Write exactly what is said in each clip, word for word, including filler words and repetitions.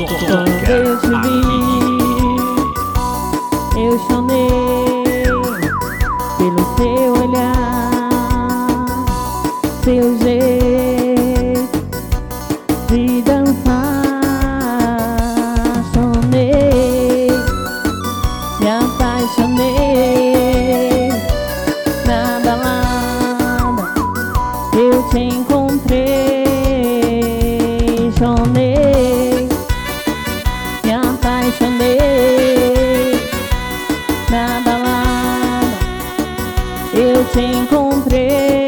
Quando eu te vi, eu chorei pelo seu olhar, seu jeito de dançar. Chorei, me apaixonei na balada, eu te encontrei. Chorei, me apaixonei na balada, eu te encontrei.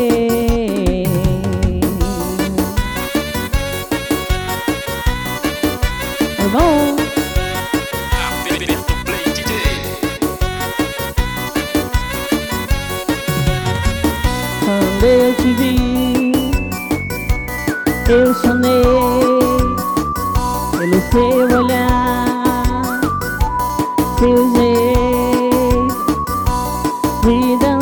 Tá bom? Aperta o play, D J. Quando eu te vi, eu chorei pelo seu olhar, seu jeito de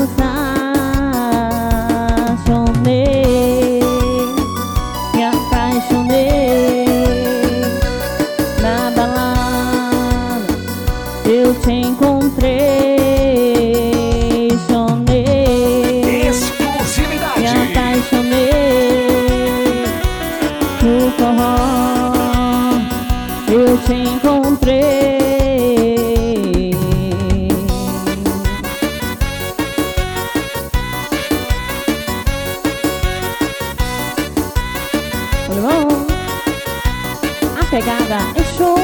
dançar. Chorei, me apaixonei na balada, eu te encontrei. Chorei, me Exclusividade. apaixonei no forró, eu te encontrei. Tudo bom? A pegada é show.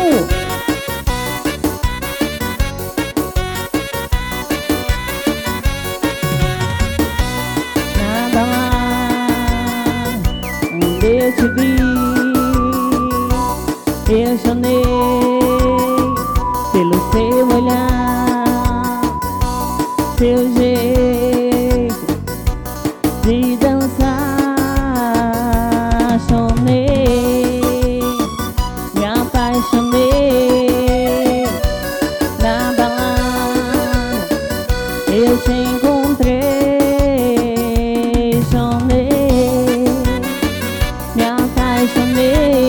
Na balada, onde eu te vi, eu chorei pelo seu olhar, seu jeito de dançar. Chorei, me apaixonei na balada, eu te encontrei. Chorei, me apaixonei